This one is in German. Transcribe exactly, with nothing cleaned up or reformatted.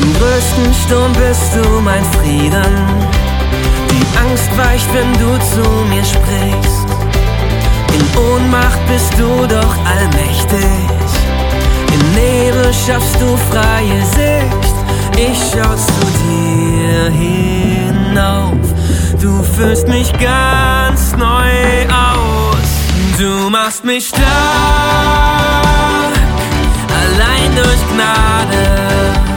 Im größten Sturm bist du mein Frieden. Die Angst weicht, wenn du zu mir sprichst. In Ohnmacht bist du doch allmächtig. Im Nebel schaffst du freie Sicht. Ich schau zu dir hinauf. Du füllst mich ganz neu aus. Du machst mich stark, allein durch Gnade.